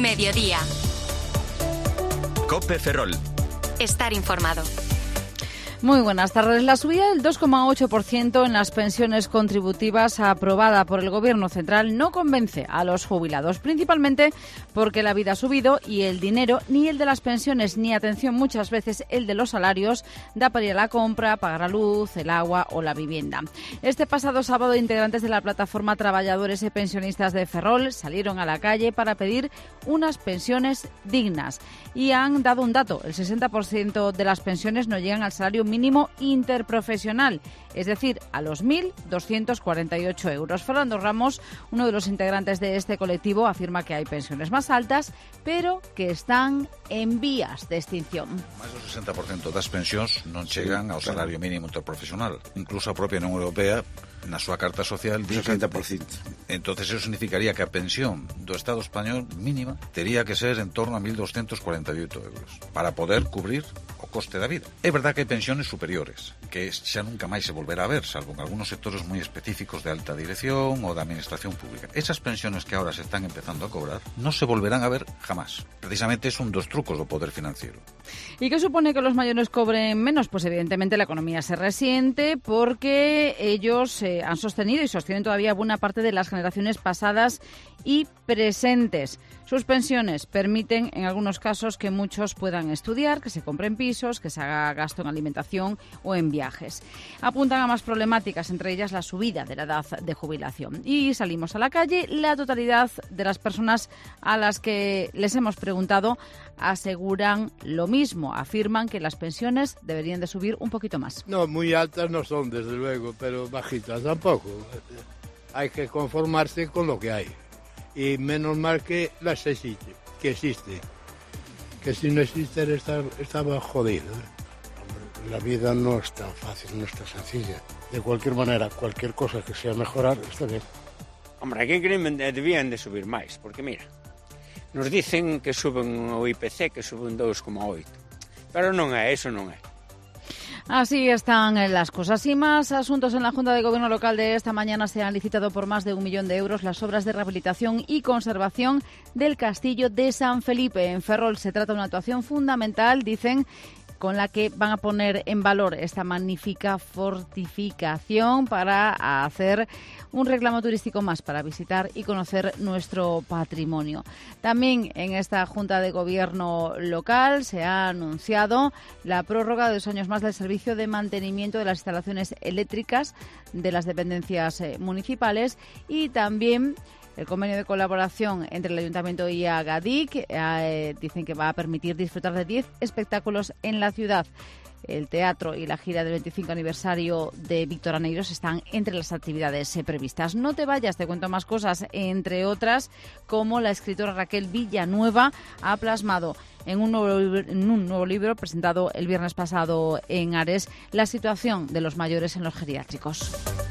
Mediodía. COPE Ferrol. Estar informado. Muy buenas tardes. La subida del 2,8% en las pensiones contributivas aprobada por el Gobierno central no convence a los jubilados, principalmente porque la vida ha subido y el dinero, ni el de las pensiones, ni atención muchas veces el de los salarios, da para ir a la compra, pagar la luz, el agua o la vivienda. Este pasado sábado, integrantes de la plataforma Trabajadores y Pensionistas de Ferrol salieron a la calle para pedir unas pensiones dignas y han dado un dato: el 60% de las pensiones no llegan al salario mínimo interprofesional, es decir, a los 1.248 euros. Fernando Ramos, uno de los integrantes de este colectivo, afirma que hay pensiones más altas, pero que están en vías de extinción. Máis do 60% das pensións non chegan ao salario mínimo interprofesional. Incluso a propia Unión Europea, na súa carta social, dice 60%. Entonces eso significaría que a pensión do Estado español mínima tería que ser en torno a 1.248 euros para poder cubrir o coste da vida. É verdad que hai pensiones superiores, que xa nunca máis se volverá a ver, salvo en algunos sectores moi específicos de alta dirección ou da administración pública. Esas pensiones que ahora se están empezando a cobrar non se volverán a ver jamás. Precisamente es un dos trucos do poder financiero. ¿Y qué supone que los mayores cobren menos? Pues evidentemente la economía se resiente porque ellos han sostenido y sostienen todavía buena parte de las generaciones pasadas y presentes. Sus pensiones permiten, en algunos casos, que muchos puedan estudiar, que se compren pisos, que se haga gasto en alimentación o en viajes. Apuntan a más problemáticas, entre ellas la subida de la edad de jubilación. Y salimos a la calle. La totalidad de las personas a las que les hemos preguntado aseguran lo mismo. Afirman que las pensiones deberían de subir un poquito más. No, muy altas no son, desde luego, pero bajitas tampoco. Hay que conformarse con lo que hay. Y menos mal que las existe, que existe. Que si no existe estaba jodido. Hombre, la vida no es tan fácil, no es tan sencilla. De cualquier manera, cualquier cosa que sea mejorar está bien. Hombre, aquí debían de subir máis, porque mira, nos dicen que suben o IPC, que suben 2,8. Pero non é, eso non é. Así están las cosas. Y más asuntos. En la Junta de Gobierno local de esta mañana se han licitado por más de 1 millón de euros las obras de rehabilitación y conservación del Castillo de San Felipe. En Ferrol se trata de una actuación fundamental, dicen, con la que van a poner en valor esta magnífica fortificación para hacer un reclamo turístico más para visitar y conocer nuestro patrimonio. También en esta Junta de Gobierno local se ha anunciado la prórroga de 2 años más del servicio de mantenimiento de las instalaciones eléctricas de las dependencias municipales y también el convenio de colaboración entre el Ayuntamiento y Agadic. Dicen que va a permitir disfrutar de 10 espectáculos en la ciudad. El teatro y la gira del 25 aniversario de Víctor Aneiros están entre las actividades previstas. No te vayas, te cuento más cosas, entre otras, como la escritora Raquel Villanueva ha plasmado en un nuevo libro presentado el viernes pasado en Ares la situación de los mayores en los geriátricos.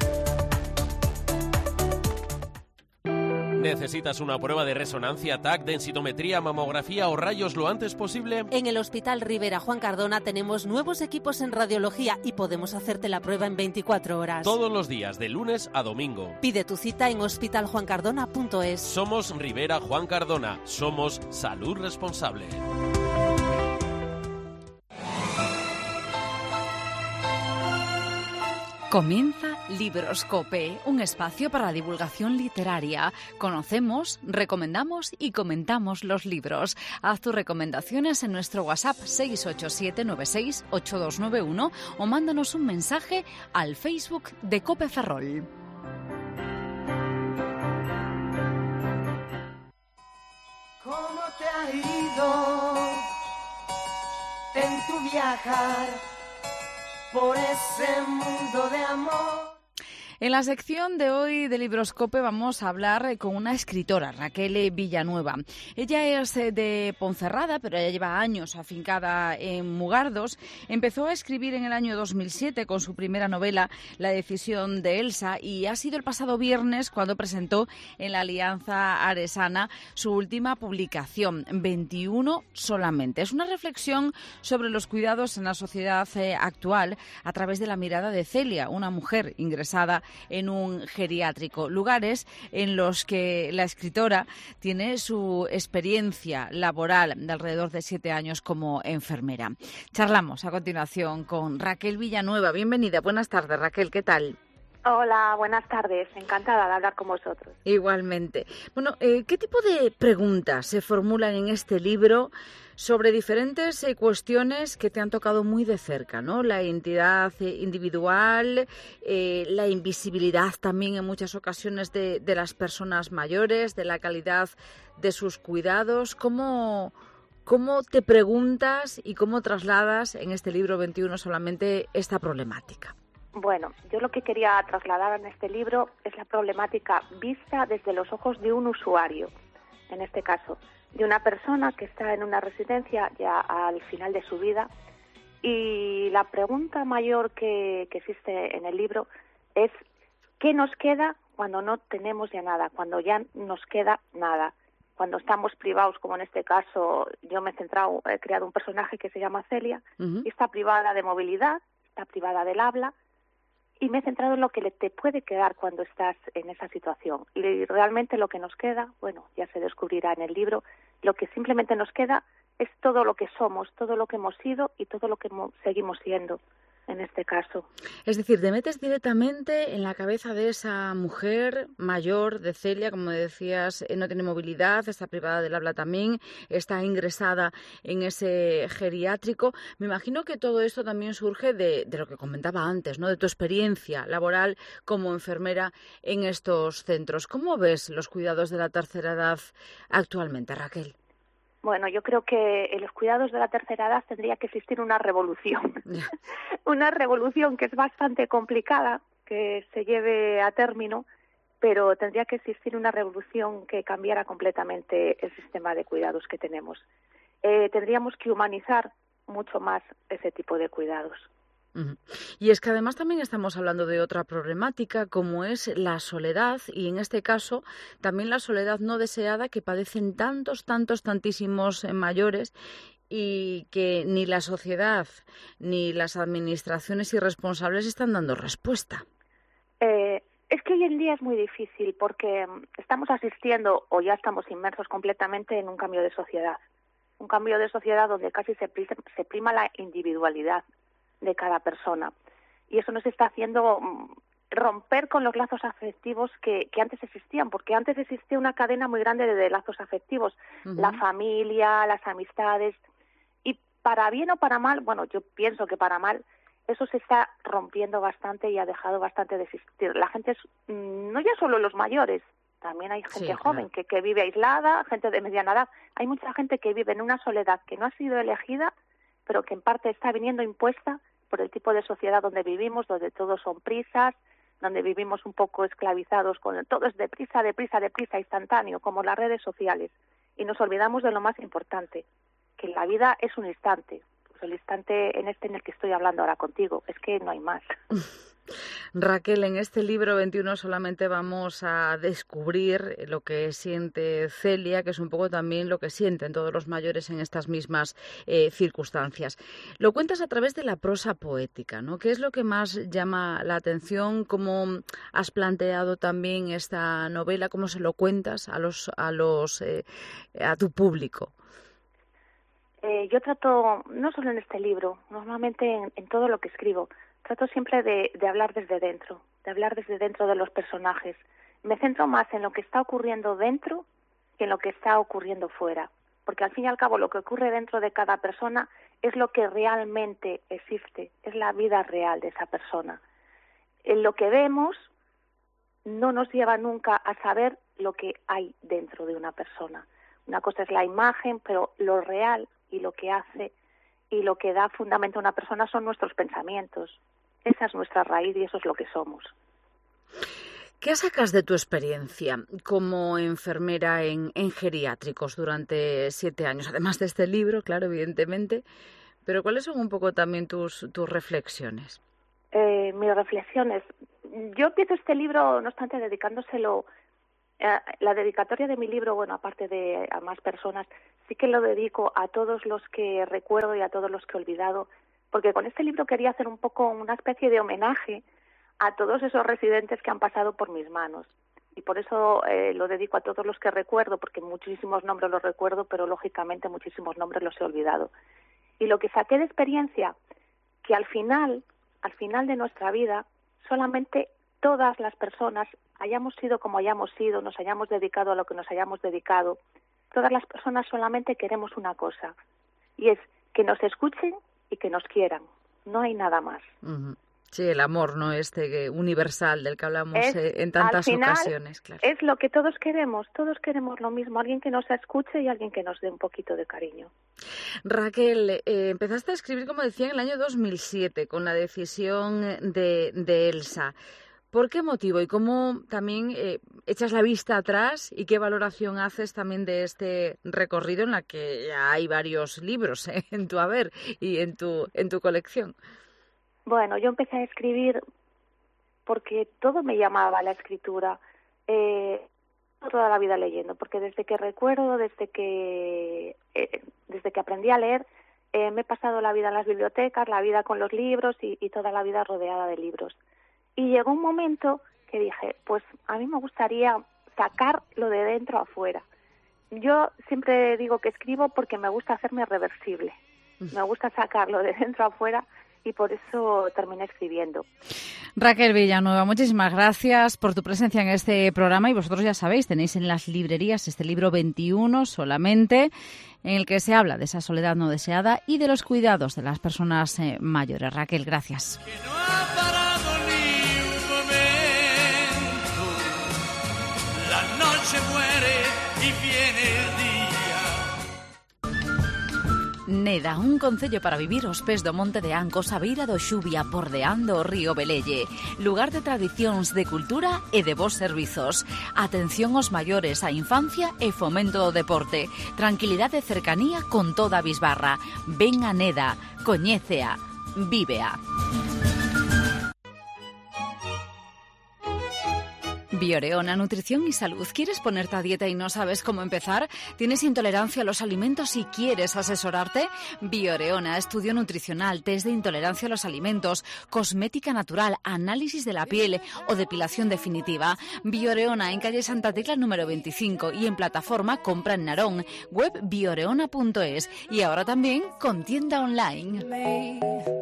¿Necesitas una prueba de resonancia, TAC, densitometría, mamografía o rayos lo antes posible? En el Hospital Rivera Juan Cardona tenemos nuevos equipos en radiología y podemos hacerte la prueba en 24 horas. Todos los días, de lunes a domingo. Pide tu cita en hospitaljuancardona.es. Somos Rivera Juan Cardona. Somos Salud Responsable. Comienza Libroscope, un espacio para la divulgación literaria. Conocemos, recomendamos y comentamos los libros. Haz tus recomendaciones en nuestro WhatsApp 687968291 o mándanos un mensaje al Facebook de COPE Ferrol. ¿Cómo te ha ido en tu viajar por ese mundo de amor? En la sección de hoy de Libroscope vamos a hablar con una escritora, Raquel Villanueva. Ella es de Ponferrada, pero ella lleva años afincada en Mugardos. Empezó a escribir en el año 2007 con su primera novela, La decisión de Elsa, y ha sido el pasado viernes cuando presentó en la Alianza Aresana su última publicación, 21 solamente. Es una reflexión sobre los cuidados en la sociedad actual a través de la mirada de Celia, una mujer ingresada en un geriátrico, lugares en los que la escritora tiene su experiencia laboral de alrededor de 7 años como enfermera. Charlamos a continuación con Raquel Villanueva. Bienvenida, buenas tardes, Raquel, ¿qué tal? Hola, buenas tardes. Encantada de hablar con vosotros. Igualmente. Bueno, ¿qué tipo de preguntas se formulan en este libro sobre diferentes cuestiones que te han tocado muy de cerca, ¿no? La identidad individual, la invisibilidad también en muchas ocasiones de las personas mayores, de la calidad de sus cuidados. ¿Cómo te preguntas y cómo trasladas en este libro 21 solamente esta problemática? Bueno, yo lo que quería trasladar en este libro es la problemática vista desde los ojos de un usuario, en este caso, de una persona que está en una residencia ya al final de su vida. Y la pregunta mayor que existe en el libro es ¿qué nos queda cuando no tenemos ya nada, cuando ya nos queda nada? Cuando estamos privados, como en este caso, yo me he creado un personaje que se llama Celia, y está privada de movilidad, está privada del habla, y me he centrado en lo que te puede quedar cuando estás en esa situación. Y realmente lo que nos queda, bueno, ya se descubrirá en el libro, lo que simplemente nos queda es todo lo que somos, todo lo que hemos sido y todo lo que seguimos siendo en este caso. Es decir, te metes directamente en la cabeza de esa mujer mayor, de Celia, como decías, no tiene movilidad, está privada del habla también, está ingresada en ese geriátrico. Me imagino que todo esto también surge de lo que comentaba antes, ¿no? De tu experiencia laboral como enfermera en estos centros. ¿Cómo ves los cuidados de la tercera edad actualmente, Raquel? Bueno, yo creo que en los cuidados de la tercera edad tendría que existir una revolución. Una revolución que es bastante complicada, que se lleve a término, pero tendría que existir una revolución que cambiara completamente el sistema de cuidados que tenemos. Tendríamos que humanizar mucho más ese tipo de cuidados. Y es que además también estamos hablando de otra problemática como es la soledad y en este caso también la soledad no deseada que padecen tantísimos mayores y que ni la sociedad ni las administraciones irresponsables están dando respuesta. Es que hoy en día es muy difícil porque estamos asistiendo o ya estamos inmersos completamente en un cambio de sociedad. Un cambio de sociedad donde casi se prima la individualidad de cada persona. Y eso nos está haciendo romper con los lazos afectivos que antes existían, porque antes existía una cadena muy grande de lazos afectivos, la familia, las amistades, y para bien o para mal, bueno, yo pienso que para mal, eso se está rompiendo bastante y ha dejado bastante de existir. La gente, no ya solo los mayores, también hay gente joven que vive aislada, gente de mediana edad, hay mucha gente que vive en una soledad que no ha sido elegida, pero que en parte está viniendo impuesta por el tipo de sociedad donde vivimos, donde todos son prisas, donde vivimos un poco esclavizados, con todo es deprisa, instantáneo, como las redes sociales. Y nos olvidamos de lo más importante, que la vida es un instante, pues el instante en el que estoy hablando ahora contigo, es que no hay más. Raquel, en este libro 21 solamente vamos a descubrir lo que siente Celia, que es un poco también lo que sienten todos los mayores en estas mismas circunstancias. Lo cuentas a través de la prosa poética, ¿no? ¿Qué es lo que más llama la atención? ¿Cómo has planteado también esta novela? ¿Cómo se lo cuentas a tu público? Yo trato, no solo en este libro, normalmente en todo lo que escribo, trato siempre de hablar desde dentro, de los personajes. Me centro más en lo que está ocurriendo dentro que en lo que está ocurriendo fuera, porque al fin y al cabo lo que ocurre dentro de cada persona es lo que realmente existe, es la vida real de esa persona. En lo que vemos no nos lleva nunca a saber lo que hay dentro de una persona. Una cosa es la imagen, pero lo real y lo que hace y lo que da fundamento a una persona son nuestros pensamientos. Esa es nuestra raíz y eso es lo que somos. ¿Qué sacas de tu experiencia como enfermera en geriátricos durante 7 años? Además de este libro, claro, evidentemente. Pero ¿cuáles son un poco también tus reflexiones? Mis reflexiones. Yo empiezo este libro, no obstante, dedicándoselo. La dedicatoria de mi libro, bueno, aparte de a más personas, sí que lo dedico a todos los que recuerdo y a todos los que he olvidado, porque con este libro quería hacer un poco una especie de homenaje a todos esos residentes que han pasado por mis manos. Y por eso lo dedico a todos los que recuerdo, porque muchísimos nombres los recuerdo, pero lógicamente muchísimos nombres los he olvidado. Y lo que saqué de experiencia, que al final de nuestra vida, solamente todas las personas, hayamos sido como hayamos sido, nos hayamos dedicado a lo que nos hayamos dedicado, todas las personas solamente queremos una cosa, y es que nos escuchen y que nos quieran. No hay nada más. Uh-huh. Sí, el amor, ¿no? Universal del que hablamos en tantas ocasiones. Claro. Es lo que todos queremos lo mismo, alguien que nos escuche y alguien que nos dé un poquito de cariño. Raquel, empezaste a escribir, como decía, en el año 2007, con la decisión de Elsa. ¿Por qué motivo y cómo también echas la vista atrás y qué valoración haces también de este recorrido en la que ya hay varios libros en tu haber y en tu colección? Bueno, yo empecé a escribir porque todo me llamaba a la escritura. Toda la vida leyendo, porque desde que recuerdo, desde que aprendí a leer, me he pasado la vida en las bibliotecas, la vida con los libros y toda la vida rodeada de libros. Y llegó un momento que dije, pues a mí me gustaría sacar lo de dentro afuera. Yo siempre digo que escribo porque me gusta hacerme reversible. Me gusta sacarlo de dentro afuera y por eso terminé escribiendo. Raquel Villanueva, muchísimas gracias por tu presencia en este programa y vosotros ya sabéis, tenéis en las librerías este libro 21 solamente, en el que se habla de esa soledad no deseada y de los cuidados de las personas mayores. Raquel, gracias. Neda, un concello para vivir aos pés do Monte de Ancos, a beira do Xubia, bordeando o río Velelle. Lugar de tradicións, de cultura e de bons servizos. Atención aos maiores, a infancia e fomento do deporte. Tranquilidade e cercanía con toda a bisbarra. Ven a Neda, coñécea, vívea. Bioreona, nutrición y salud. ¿Quieres ponerte a dieta y no sabes cómo empezar? ¿Tienes intolerancia a los alimentos y quieres asesorarte? Bioreona, estudio nutricional, test de intolerancia a los alimentos, cosmética natural, análisis de la piel o depilación definitiva. Bioreona, en calle Santa Tecla número 25 y en plataforma Compra en Narón, web bioreona.es y ahora también con tienda online.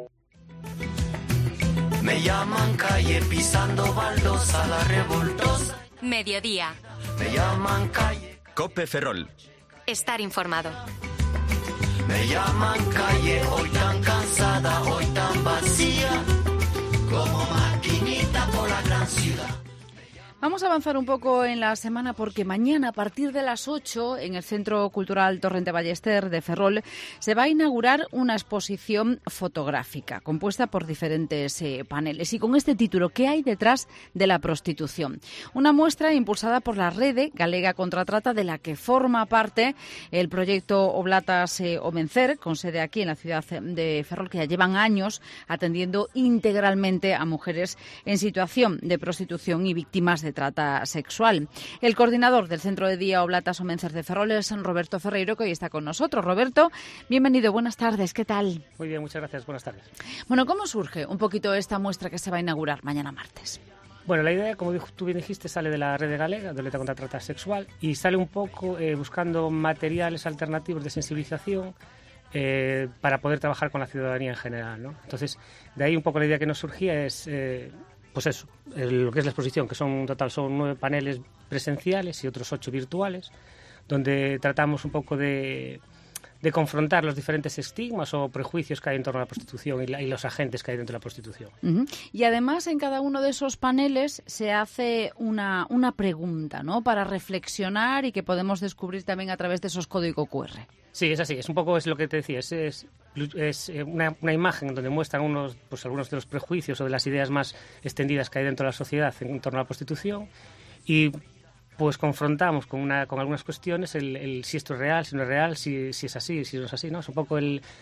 Me llaman calle pisando baldosa la revoltosa. Mediodía. Me llaman calle. Cope Ferrol. Estar informado. Me llaman calle hoy tan cansada, hoy tan vacía, como maquinita por la gran ciudad. Vamos a avanzar un poco en la semana porque mañana a partir de las 8 en el Centro Cultural Torrente Ballester de Ferrol se va a inaugurar una exposición fotográfica compuesta por diferentes paneles y con este título, ¿qué hay detrás de la prostitución? Una muestra impulsada por la Rede Galega contra a Trata, de la que forma parte el proyecto Oblatas o Vencer, con sede aquí en la ciudad de Ferrol, que ya llevan años atendiendo integralmente a mujeres en situación de prostitución y víctimas de trata sexual. El coordinador del Centro de Día Oblatas o Vencer de Ferrol es Roberto Ferreiro, que hoy está con nosotros. Roberto, bienvenido, buenas tardes, ¿qué tal? Muy bien, muchas gracias, buenas tardes. Bueno, ¿cómo surge un poquito esta muestra que se va a inaugurar mañana martes? Bueno, la idea, como tú bien dijiste, sale de la Rede Galega de Lucha contra Trata Sexual y sale un poco buscando materiales alternativos de sensibilización para poder trabajar con la ciudadanía en general, ¿no? Entonces, de ahí un poco la idea que nos surgía es... pues eso, lo que es la exposición, que son 9 paneles presenciales y otros 8 virtuales, donde tratamos un poco de confrontar los diferentes estigmas o prejuicios que hay en torno a la prostitución y los agentes que hay dentro de la prostitución. Uh-huh. Y además en cada uno de esos paneles se hace una pregunta, ¿no?, para reflexionar y que podemos descubrir también a través de esos códigos QR. Sí, es así, es un poco lo que te decía, es una imagen donde muestran algunos de los prejuicios o de las ideas más extendidas que hay dentro de la sociedad en torno a la prostitución y pues confrontamos con algunas cuestiones el si esto es real, si no es real, si es así, si no es así, ¿no? Es un poco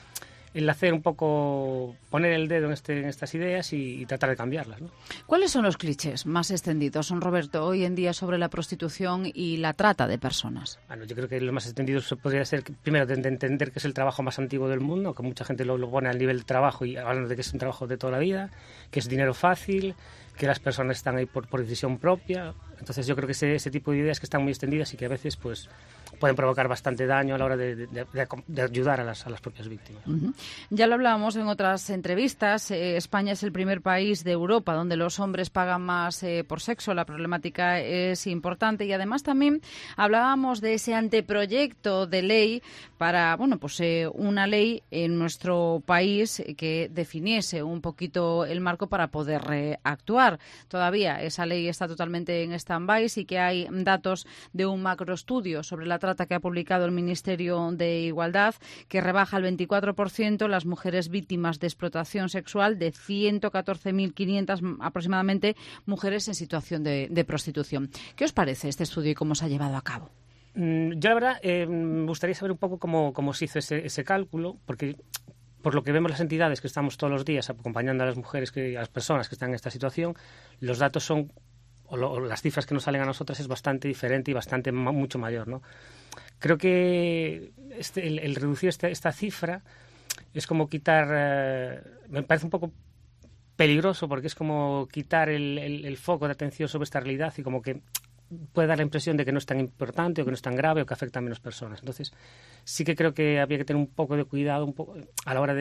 el hacer un poco, poner el dedo en estas ideas y tratar de cambiarlas, ¿no? ¿Cuáles son los clichés más extendidos, don Roberto, hoy en día sobre la prostitución y la trata de personas? Bueno, yo creo que los más extendidos podría ser, primero, de entender que es el trabajo más antiguo del mundo, que mucha gente lo pone al nivel de trabajo y hablando de que es un trabajo de toda la vida, que es dinero fácil, que las personas están ahí por decisión propia. Entonces yo creo que ese tipo de ideas que están muy extendidas y que a veces pues pueden provocar bastante daño a la hora de ayudar a las propias víctimas. Uh-huh. Ya lo hablábamos en otras entrevistas, España es el primer país de Europa donde los hombres pagan más por sexo, la problemática es importante y además también hablábamos de ese anteproyecto de ley para, una ley en nuestro país que definiese un poquito el marco para poder actuar. Todavía esa ley está totalmente en stand-by, sí que hay datos de un macroestudio sobre la trata que ha publicado el Ministerio de Igualdad, que rebaja al 24% las mujeres víctimas de explotación sexual, de 114.500 aproximadamente mujeres en situación de prostitución. ¿Qué os parece este estudio y cómo se ha llevado a cabo? Yo, la verdad, me gustaría saber un poco cómo se hizo ese cálculo, porque por lo que vemos las entidades que estamos todos los días acompañando a las mujeres, a las personas que están en esta situación, los datos son o las cifras que nos salen a nosotras es bastante diferente y mucho mayor, ¿no? Creo que el reducir esta cifra es como quitar, me parece un poco peligroso porque es como quitar el foco de atención sobre esta realidad y como que puede dar la impresión de que no es tan importante o que no es tan grave o que afecta a menos personas. Entonces, sí que creo que había que tener un poco de cuidado a la hora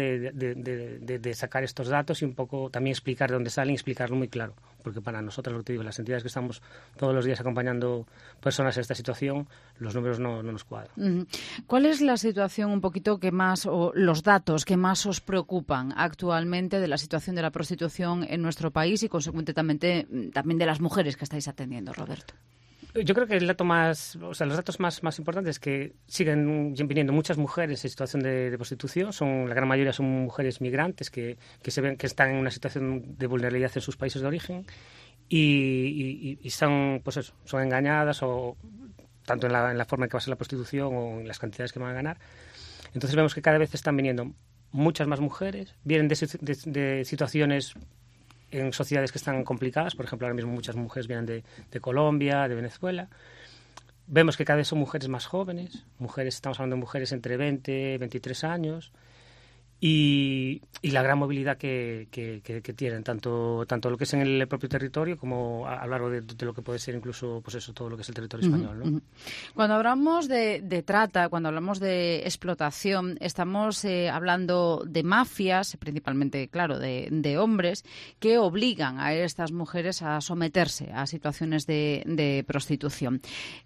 de sacar estos datos y un poco también explicar de dónde salen y explicarlo muy claro. Porque para nosotros, lo que te digo, las entidades que estamos todos los días acompañando personas en esta situación, los números no nos cuadran. Uh-huh. ¿Cuál es la situación un poquito que más, o los datos que más os preocupan actualmente de la situación de la prostitución en nuestro país y, consecuentemente, también de las mujeres que estáis atendiendo, Roberto? Yo creo que los datos más importantes es que siguen viniendo muchas mujeres en situación de prostitución. La gran mayoría son mujeres migrantes que se ven que están en una situación de vulnerabilidad en sus países de origen y son, pues eso, son engañadas o tanto en la forma en que va a ser la prostitución o en las cantidades que van a ganar. Entonces vemos que cada vez están viniendo muchas más mujeres, vienen de situaciones en sociedades que están complicadas. Por ejemplo, ahora mismo muchas mujeres vienen de Colombia, de Venezuela. Vemos que cada vez son mujeres más jóvenes, estamos hablando de mujeres entre 20 y 23 años, y la gran movilidad que tienen, tanto lo que es en el propio territorio como a lo largo de lo que puede ser incluso pues eso, todo lo que es el territorio español, ¿no? Uh-huh. Cuando hablamos de trata, cuando hablamos de explotación, estamos hablando de mafias, principalmente, claro, de hombres, que obligan a estas mujeres a someterse a situaciones de prostitución.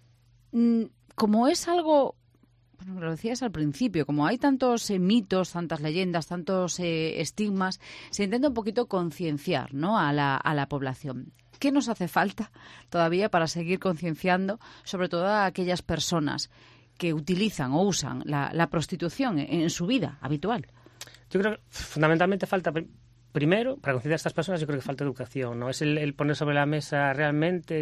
Como es algo, bueno, lo decías al principio, como hay tantos mitos, tantas leyendas, tantos estigmas, se intenta un poquito concienciar, ¿no?, a la población. ¿Qué nos hace falta todavía para seguir concienciando, sobre todo a aquellas personas que utilizan o usan la prostitución en su vida habitual? Yo creo que fundamentalmente falta... Primero, para concienciar a estas personas, yo creo que falta educación, ¿no? Es el poner sobre la mesa realmente,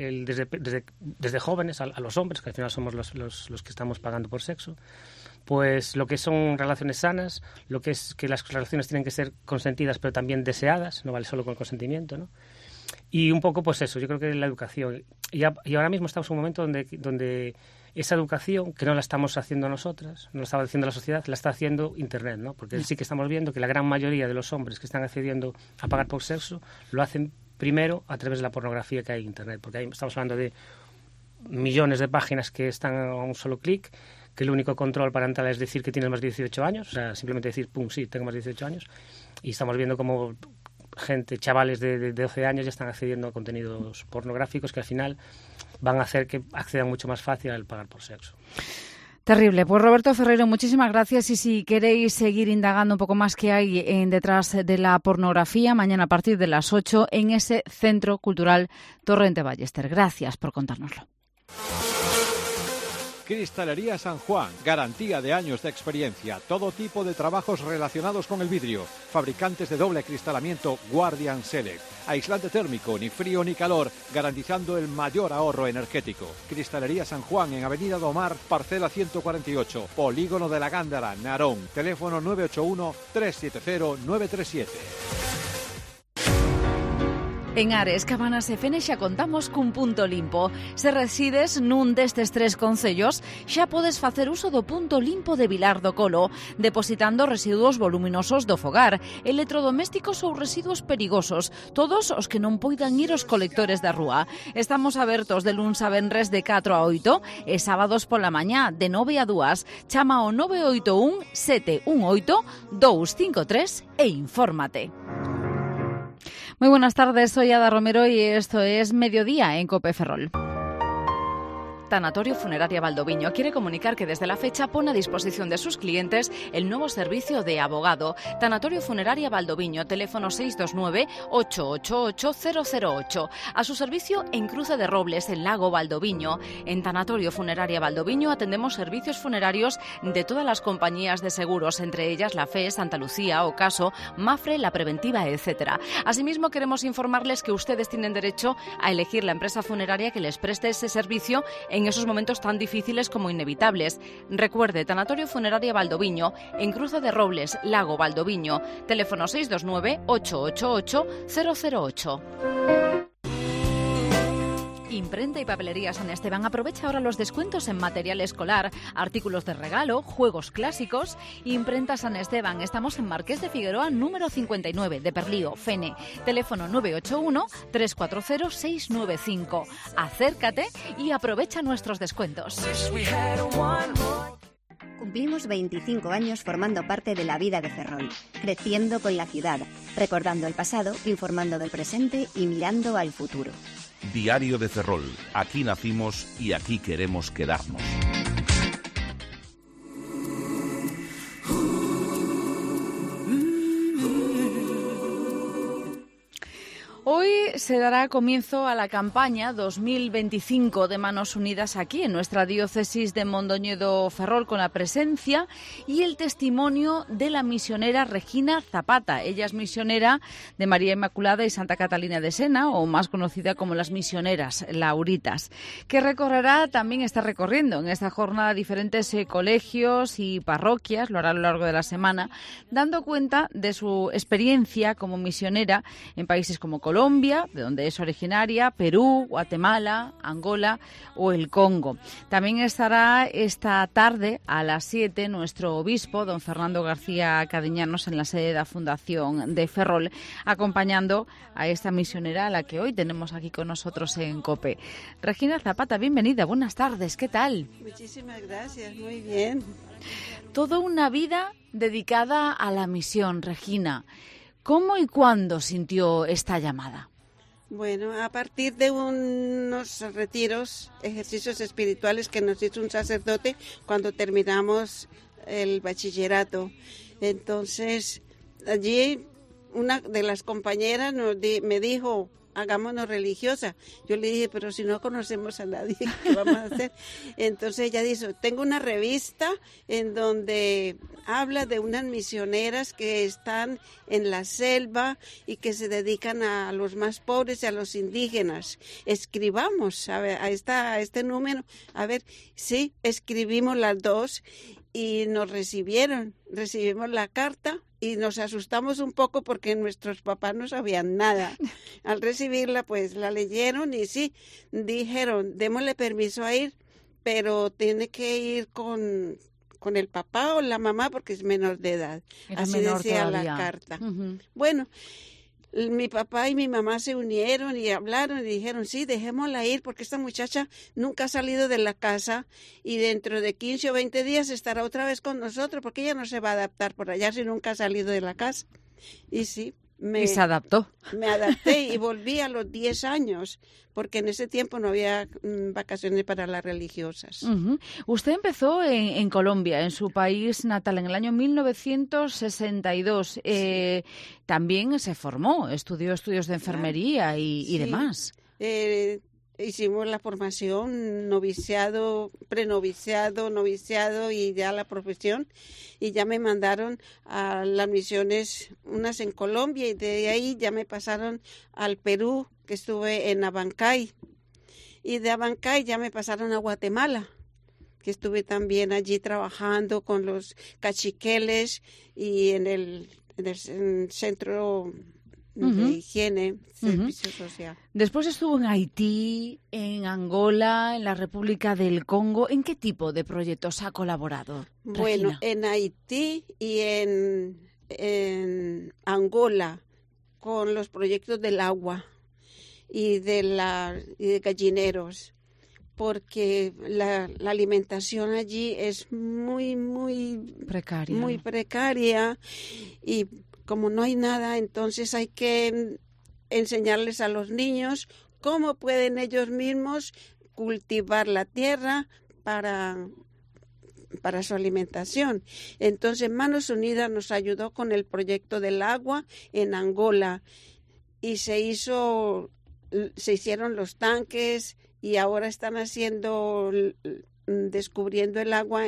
desde jóvenes a los hombres, que al final somos los que estamos pagando por sexo, pues lo que son relaciones sanas, lo que es que las relaciones tienen que ser consentidas, pero también deseadas, no vale solo con el consentimiento, ¿no? Y un poco, pues eso, yo creo que la educación. Y ahora mismo estamos en un momento donde esa educación, que no la estamos haciendo nosotras, no la está haciendo la sociedad, la está haciendo Internet, ¿no? Porque sí que estamos viendo que la gran mayoría de los hombres que están accediendo a pagar por sexo lo hacen primero a través de la pornografía que hay en Internet, porque ahí estamos hablando de millones de páginas que están a un solo clic, que el único control para entrar es decir que tienes más de 18 años, o sea, simplemente decir, pum, sí, tengo más de 18 años, y estamos viendo como chavales de 12 años ya están accediendo a contenidos pornográficos que al final van a hacer que accedan mucho más fácil al pagar por sexo. Terrible. Pues Roberto Ferreiro, muchísimas gracias. Y si queréis seguir indagando un poco más qué hay detrás de la pornografía, mañana a partir de las 8 en ese Centro Cultural Torrente Ballester. Gracias por contárnoslo. Cristalería San Juan, garantía de años de experiencia, todo tipo de trabajos relacionados con el vidrio, fabricantes de doble acristalamiento Guardian Select, aislante térmico, ni frío ni calor, garantizando el mayor ahorro energético. Cristalería San Juan en Avenida Domar, parcela 148, Polígono de la Gándara, Narón, teléfono 981-370-937. En Ares, Cabanas e Fene xa contamos cun punto limpo. Se resides nun destes 3 concellos, xa podes facer uso do punto limpo de Vilar do Colo, depositando residuos voluminosos do fogar, electrodomésticos ou residuos perigosos, todos os que non poidan ir aos colectores da rúa. Estamos abertos de luns a venres de 4 a 8 e sábados pola mañá de 9 a 2. Chama ao 981 718 253 e infórmate. Muy buenas tardes, soy Ada Romero y esto es Mediodía en COPE Ferrol. Tanatorio Funeraria Valdoviño quiere comunicar que desde la fecha pone a disposición de sus clientes el nuevo servicio de abogado. Tanatorio Funeraria Valdoviño, teléfono 629-888-008. A su servicio en Cruce de Robles, en Lago Valdoviño. En Tanatorio Funeraria Valdoviño atendemos servicios funerarios de todas las compañías de seguros, entre ellas la FE, Santa Lucía, Ocaso, Mafre, La Preventiva, etc. Asimismo, queremos informarles que ustedes tienen derecho a elegir la empresa funeraria que les preste ese servicio en esos momentos tan difíciles como inevitables. Recuerde, Tanatorio Funeraria Valdoviño, en Cruce de Robles, Lago Valdoviño, teléfono 629-888-008. Imprenta y Papelería San Esteban aprovecha ahora los descuentos en material escolar, artículos de regalo, juegos clásicos. Imprenta San Esteban, estamos en Marqués de Figueroa, número 59, de Perlío, Fene. Teléfono 981-340-695. Acércate y aprovecha nuestros descuentos. Cumplimos 25 años formando parte de la vida de Ferrol, creciendo con la ciudad, recordando el pasado, informando del presente y mirando al futuro. Diario de Ferrol. Aquí nacimos y aquí queremos quedarnos. Hoy se dará comienzo a la campaña 2025 de Manos Unidas aquí en nuestra diócesis de Mondoñedo Ferrol, con la presencia y el testimonio de la misionera Regina Zapata. Ella es misionera de María Inmaculada y Santa Catalina de Sena, o más conocida como las misioneras lauritas, que está recorriendo en esta jornada diferentes colegios y parroquias, lo hará a lo largo de la semana, dando cuenta de su experiencia como misionera en países como Colombia, de donde es originaria, Perú, Guatemala, Angola o el Congo. También estará esta tarde a las 7 nuestro obispo, don Fernando García Cadiñanos, en la sede de la Fundación de Ferrol, acompañando a esta misionera a la que hoy tenemos aquí con nosotros en COPE. Regina Zapata, bienvenida, buenas tardes, ¿qué tal? Muchísimas gracias, muy bien. Toda una vida dedicada a la misión, Regina. ¿Cómo y cuándo sintió esta llamada? Bueno, a partir de unos retiros, ejercicios espirituales que nos hizo un sacerdote cuando terminamos el bachillerato. Entonces, allí una de las compañeras me dijo, hagámonos religiosa. Yo le dije, pero si no conocemos a nadie, ¿qué vamos a hacer? Entonces ella dijo, tengo una revista en donde habla de unas misioneras que están en la selva y que se dedican a los más pobres y a los indígenas. Escribamos a este número. A ver, sí, escribimos las dos y nos recibimos la carta. Y nos asustamos un poco porque nuestros papás no sabían nada. Al recibirla, pues la leyeron y sí, dijeron, démosle permiso a ir, pero tiene que ir con el papá o la mamá porque es menor de edad. Así decía todavía la carta. Uh-huh. Bueno, mi papá y mi mamá se unieron y hablaron y dijeron, sí, dejémosla ir porque esta muchacha nunca ha salido de la casa y dentro de 15 o 20 días estará otra vez con nosotros porque ella no se va a adaptar por allá si nunca ha salido de la casa. Y sí. Y se adaptó. Me adapté y volví a los 10 años, porque en ese tiempo no había vacaciones para las religiosas. Uh-huh. Usted empezó en Colombia, en su país natal, en el año 1962. Sí. También se formó, estudió estudios de enfermería y demás. hicimos la formación, noviciado, prenoviciado, noviciado y ya la profesión. Y ya me mandaron a las misiones, unas en Colombia, y de ahí ya me pasaron al Perú, que estuve en Abancay. Y de Abancay ya me pasaron a Guatemala, que estuve también allí trabajando con los cachiqueles y en el centro de higiene, servicio social. Después estuvo en Haití, en Angola, en la República del Congo. ¿En qué tipo de proyectos ha colaborado, Regina? Bueno, en Haití y en Angola, con los proyectos del agua y de gallineros, porque la alimentación allí es muy precaria y como no hay nada, entonces hay que enseñarles a los niños cómo pueden ellos mismos cultivar la tierra para su alimentación. Entonces Manos Unidas nos ayudó con el proyecto del agua en Angola y se hicieron los tanques y ahora están descubriendo el agua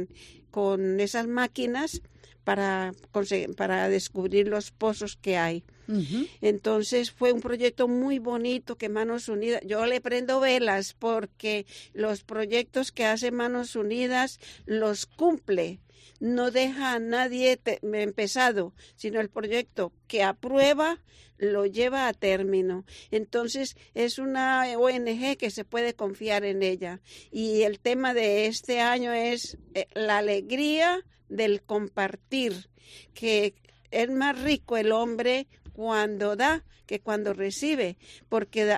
con esas máquinas para descubrir los pozos que hay. Entonces fue un proyecto muy bonito que Manos Unidas, yo le prendo velas porque los proyectos que hace Manos Unidas los cumple, no deja a nadie empezado, sino el proyecto que aprueba lo lleva a término. Entonces es una ONG que se puede confiar en ella. Y el tema de este año es la alegría del compartir, que es más rico el hombre cuando da que cuando recibe, porque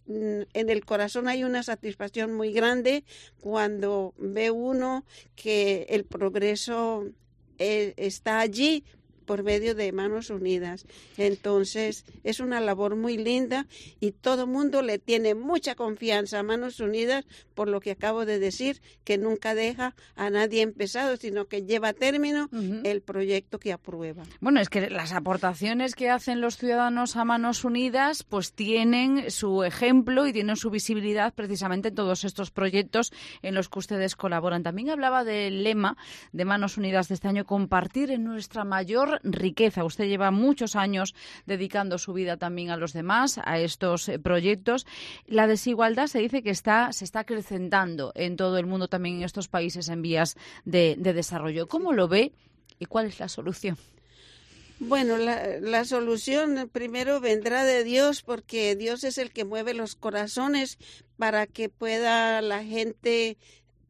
en el corazón hay una satisfacción muy grande cuando ve uno que el progreso está allí por medio de Manos Unidas. Entonces es una labor muy linda y todo el mundo le tiene mucha confianza a Manos Unidas por lo que acabo de decir, que nunca deja a nadie empezado, sino que lleva a término el proyecto que aprueba. Bueno, es que las aportaciones que hacen los ciudadanos a Manos Unidas pues tienen su ejemplo y tienen su visibilidad precisamente en todos estos proyectos en los que ustedes colaboran. También hablaba del lema de Manos Unidas de este año, compartir en nuestra mayor riqueza. Usted lleva muchos años dedicando su vida también a los demás, a estos proyectos. La desigualdad se dice que se está acrecentando en todo el mundo, también en estos países en vías de desarrollo. ¿Cómo lo ve y cuál es la solución? Bueno, la solución primero vendrá de Dios, porque Dios es el que mueve los corazones para que pueda la gente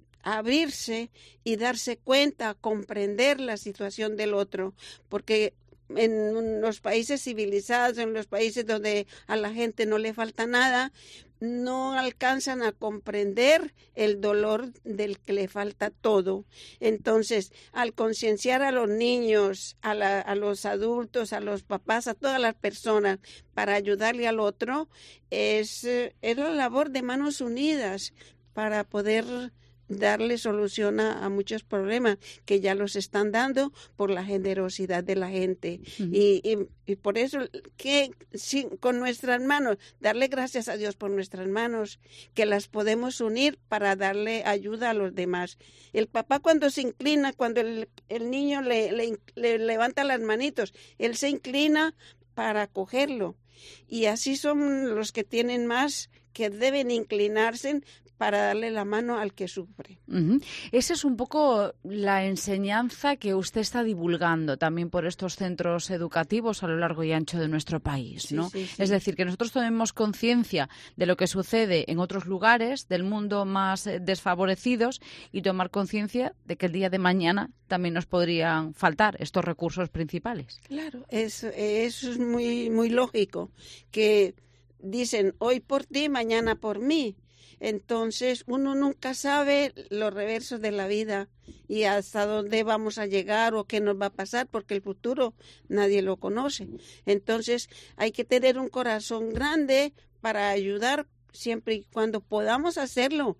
abrirse y darse cuenta, comprender la situación del otro, porque en los países civilizados, en los países donde a la gente no le falta nada, no alcanzan a comprender el dolor del que le falta todo. Entonces, al concienciar a los niños, a los adultos, a los papás, a todas las personas para ayudarle al otro, es la labor de Manos Unidas para poder darle solución a muchos problemas que ya los están dando por la generosidad de la gente. Y por eso que con nuestras manos, darle gracias a Dios por nuestras manos, que las podemos unir para darle ayuda a los demás. El papá cuando se inclina, cuando el niño le levanta las manitos, él se inclina para cogerlo. Y así son los que tienen más, que deben inclinarse para darle la mano al que sufre. Esa es un poco la enseñanza que usted está divulgando también por estos centros educativos a lo largo y ancho de nuestro país, ¿no? Sí. Es decir, que nosotros tomemos conciencia de lo que sucede en otros lugares del mundo más desfavorecidos y tomar conciencia de que el día de mañana también nos podrían faltar estos recursos principales. Claro, eso es muy, muy lógico, que dicen hoy por ti, mañana por mí. Entonces uno nunca sabe los reversos de la vida y hasta dónde vamos a llegar o qué nos va a pasar, porque el futuro nadie lo conoce. Entonces hay que tener un corazón grande para ayudar siempre y cuando podamos hacerlo.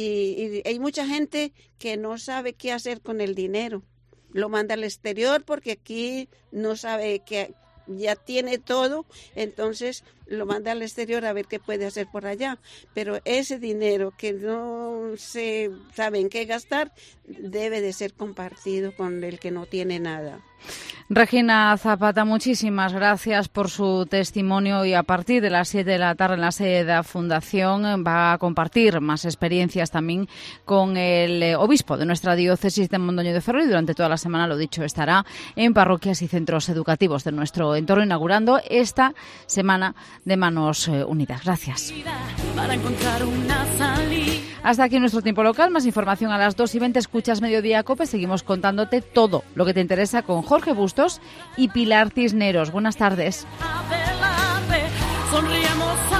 Y hay mucha gente que no sabe qué hacer con el dinero. Lo manda al exterior porque aquí no sabe ya tiene todo, entonces lo manda al exterior a ver qué puede hacer por allá. Pero ese dinero que no se sabe en qué gastar debe de ser compartido con el que no tiene nada. Regina Zapata, muchísimas gracias por su testimonio, y a partir de las 7 de la tarde en la sede de la Fundación va a compartir más experiencias también con el obispo de nuestra diócesis de Mondoñedo de Ferrol, y durante toda la semana, lo dicho, estará en parroquias y centros educativos de nuestro entorno inaugurando esta Semana de Manos Unidas. Gracias. Para encontrar una salida. Hasta aquí nuestro tiempo local. Más información a las 2:20. Escuchas Mediodía COPE. Seguimos contándote todo lo que te interesa con Jorge Bustos y Pilar Cisneros. Buenas tardes. Adelante, sonríamos.